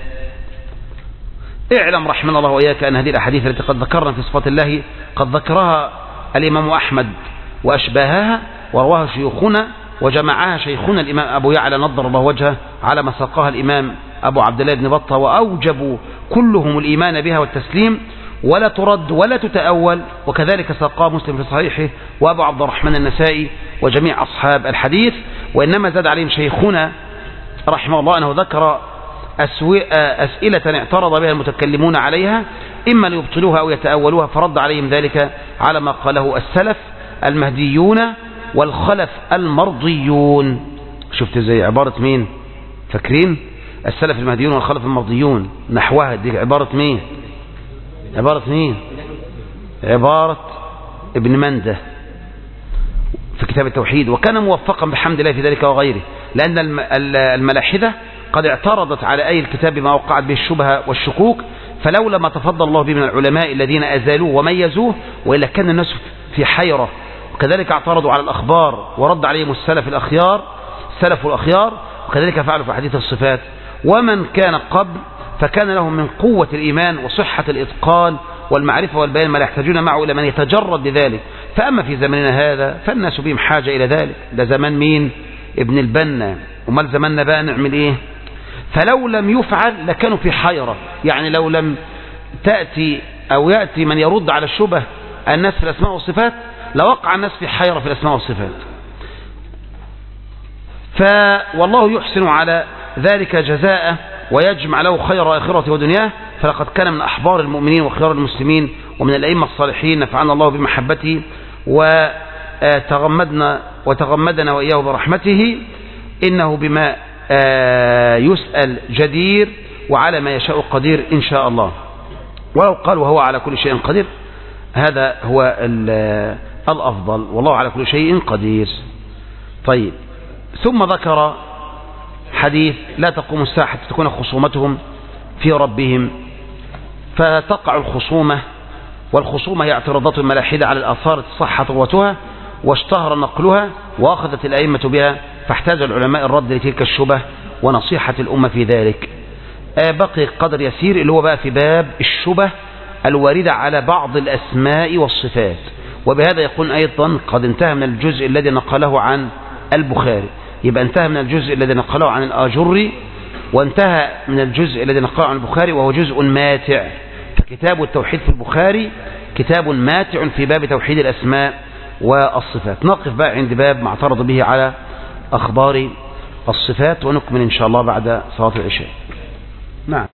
اعلم رحمنا الله وإياك أن هذه الأحاديث التي قد ذكرنا في صفات الله قد ذكرها الإمام أحمد وأشباهها ورواها شيوخنا وجمعها شيخنا الإمام أبو يعلى نضر الله وجهه على ما ساقها الإمام أبو عبد الله بن بطة، وأوجبوا كلهم الإيمان بها والتسليم ولا ترد ولا تتأول. وكذلك ساقها مسلم في صحيحه وأبو عبد الرحمن النسائي وجميع أصحاب الحديث. وإنما زاد عليهم شيخنا رحمه الله أنه ذكر أسئلة اعترض بها المتكلمون عليها إما ليبطلوها أو يتأولوها، فرد عليهم ذلك على ما قاله السلف المهديون والخلف المرضيون. شفت زي عبارة مين؟ فاكرين السلف المهديون والخلف المرضيون نحوها دي عبارة مين؟ عبارة مين؟ عبارة ابن منده في كتاب التوحيد. وكان موفقا بحمد الله في ذلك وغيره، لأن الملاحدة قد اعترضت على أي الكتاب ما وقعت به الشبهة والشكوك، فلولا ما تفضل الله به من العلماء الذين أزالوه وميزوه وإلا كان الناس في حيرة. وكذلك اعترضوا على الأخبار ورد عليهم السلف الأخيار السلف الأخيار، وكذلك فعلوا في حديث الصفات. ومن كان قبل فكان لهم من قوة الإيمان وصحة الإتقان والمعرفة والبيان ما لا يحتاجون معه إلى من يتجرد بذلك. فأما في زمننا هذا فالناس بهم حاجة إلى ذلك. ده زمان مين؟ ابن البنا. وما زماننا بقى نعمل إيه؟ فلو لم يفعل لكانوا في حيرة. يعني لو لم تأتي أو يأتي من يرد على الشبه الناس في الأسماء والصفات لوقع الناس في حيرة في الأسماء والصفات. فوالله يحسن على ذلك جزاءه ويجمع له خير آخرته ودنياه. فلقد كان من أحبار المؤمنين وخيار المسلمين ومن الأئمة الصالحين نفعنا الله بمحبته وتغمدنا وتغمدنا وإياه برحمته، إنه بما يسأل جدير وعلى ما يشاء قدير إن شاء الله. ولو قال وهو على كل شيء قدير هذا هو الأفضل، والله على كل شيء قدير. طيب، ثم ذكر حديث لا تقوم الساعة حتى تكون خصومتهم في ربهم، فتقع الخصومة. والخصومة هي اعتراضات الملاحدة على الآثار الصحة قوتها واشتهر نقلها وأخذت الأئمة بها، فاحتاج العلماء الرد لتلك الشبه ونصيحة الأمة في ذلك. بقي قدر يسير اللي هو بقى في باب الشبه الواردة على بعض الأسماء والصفات. وبهذا يكون أيضا قد انتهى من الجزء الذي نقله عن البخاري. يبقى انتهى من الجزء الذي نقله عن الآجري وانتهى من الجزء الذي نقله عن البخاري، وهو جزء ماتع. فكتاب التوحيد في البخاري كتاب ماتع في باب توحيد الأسماء والصفات. نقف بقى عند باب ما اعترض به على أخبار الصفات ونكمل إن شاء الله بعد صلاة العشاء. نعم.